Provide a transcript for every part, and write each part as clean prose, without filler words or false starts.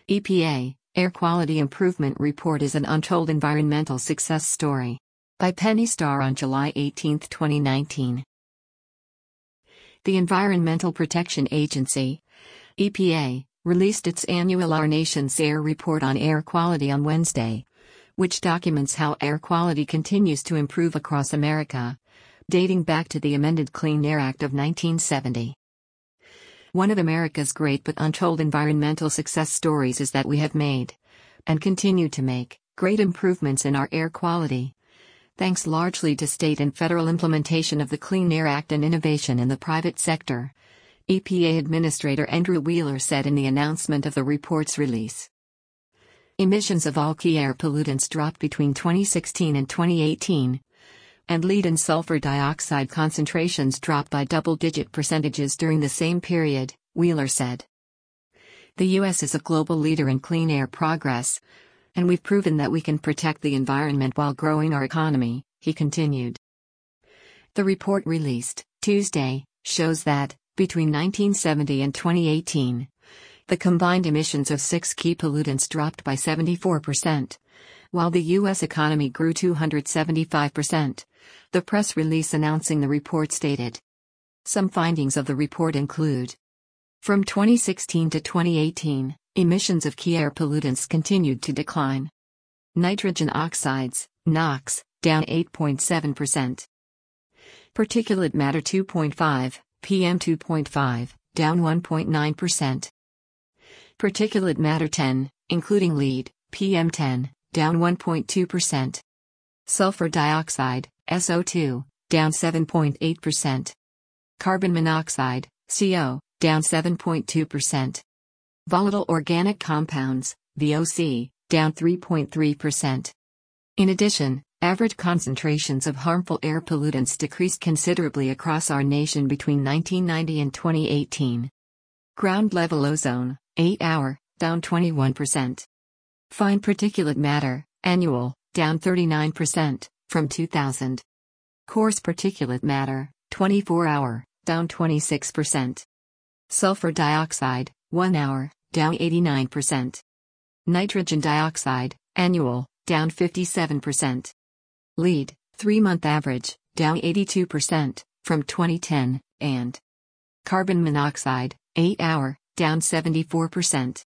EPA, Air Quality Improvement Report is an untold environmental success story. By Penny Starr on July 18, 2019. The Environmental Protection Agency, EPA, released its annual Our Nation's Air Report on air quality on Wednesday, which documents how air quality continues to improve across America, dating back to the amended Clean Air Act of 1970. One of America's great but untold environmental success stories is that we have made, and continue to make, great improvements in our air quality, thanks largely to state and federal implementation of the Clean Air Act and innovation in the private sector, EPA Administrator Andrew Wheeler said in the announcement of the report's release. Emissions of all key air pollutants dropped between 2016 and 2018, and lead and sulfur dioxide concentrations dropped by double-digit percentages during the same period, Wheeler said. The U.S. is a global leader in clean air progress, and we've proven that we can protect the environment while growing our economy, he continued. The report released Tuesday shows that, between 1970 and 2018, the combined emissions of 6 key pollutants dropped by 74%, while the U.S. economy grew 275%, the press release announcing the report stated. Some findings of the report include: from 2016 to 2018, emissions of key air pollutants continued to decline. Nitrogen oxides, NOx, down 8.7%. Particulate matter 2.5, PM 2.5, down 1.9%. Particulate matter 10, including lead, PM 10, down 1.2%. Sulfur dioxide, SO2, down 7.8%. Carbon monoxide, CO, down 7.2%. Volatile organic compounds, VOC, down 3.3%. In addition, average concentrations of harmful air pollutants decreased considerably across our nation between 1990 and 2018. Ground level ozone, 8-hour, down 21%. Fine particulate matter, annual, down 39%, from 2000. Coarse particulate matter, 24-hour, down 26%. Sulfur dioxide, 1-hour, down 89%. Nitrogen dioxide, annual, down 57%. Lead, 3-month average, down 82%, from 2010, and carbon monoxide, 8-hour, down 74%.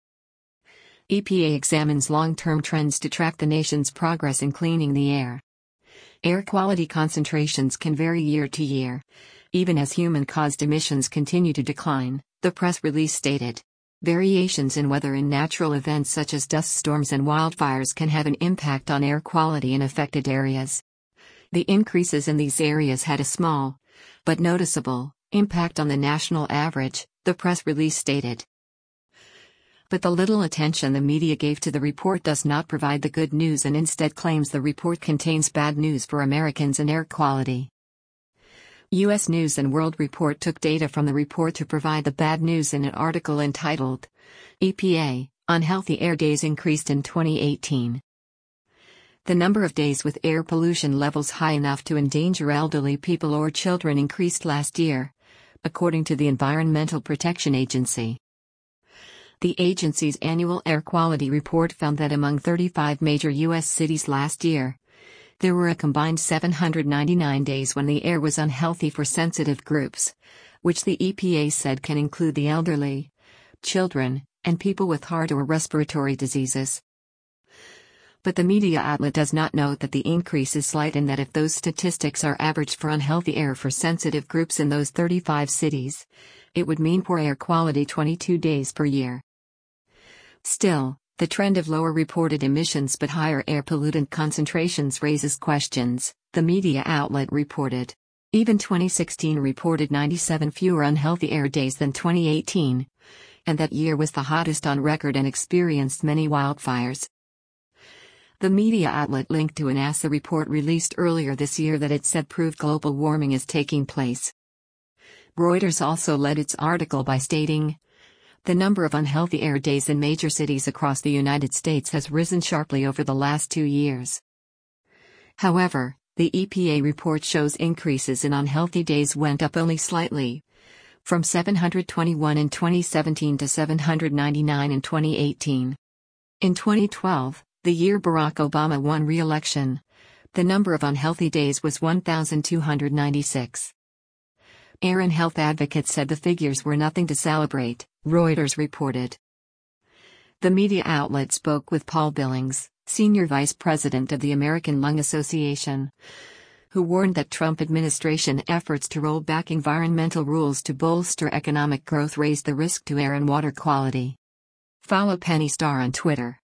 EPA examines long-term trends to track the nation's progress in cleaning the air. Air quality concentrations can vary year to year, even as human-caused emissions continue to decline, the press release stated. Variations in weather and natural events such as dust storms and wildfires can have an impact on air quality in affected areas. The increases in these areas had a small, but noticeable, impact on the national average, the press release stated. But the little attention the media gave to the report does not provide the good news and instead claims the report contains bad news for Americans in air quality. U.S. News & World Report took data from the report to provide the bad news in an article entitled, EPA, Unhealthy Air Days Increased in 2018. The number of days with air pollution levels high enough to endanger elderly people or children increased last year, according to the Environmental Protection Agency. The agency's annual air quality report found that among 35 major U.S. cities last year, there were a combined 799 days when the air was unhealthy for sensitive groups, which the EPA said can include the elderly, children, and people with heart or respiratory diseases. But the media outlet does not note that the increase is slight and that if those statistics are averaged for unhealthy air for sensitive groups in those 35 cities, it would mean poor air quality 22 days per year. Still, the trend of lower reported emissions but higher air pollutant concentrations raises questions, the media outlet reported. Even 2016 reported 97 fewer unhealthy air days than 2018, and that year was the hottest on record and experienced many wildfires. The media outlet linked to an NASA report released earlier this year that it said proved global warming is taking place. Reuters also led its article by stating, the number of unhealthy air days in major cities across the United States has risen sharply over the last 2 years. However, the EPA report shows increases in unhealthy days went up only slightly, from 721 in 2017 to 799 in 2018. In 2012, the year Barack Obama won re-election, the number of unhealthy days was 1,296. Air and health advocates said the figures were nothing to celebrate, Reuters reported. The media outlet spoke with Paul Billings, senior vice president of the American Lung Association, who warned that Trump administration efforts to roll back environmental rules to bolster economic growth raise the risk to air and water quality. Follow Penny Starr on Twitter.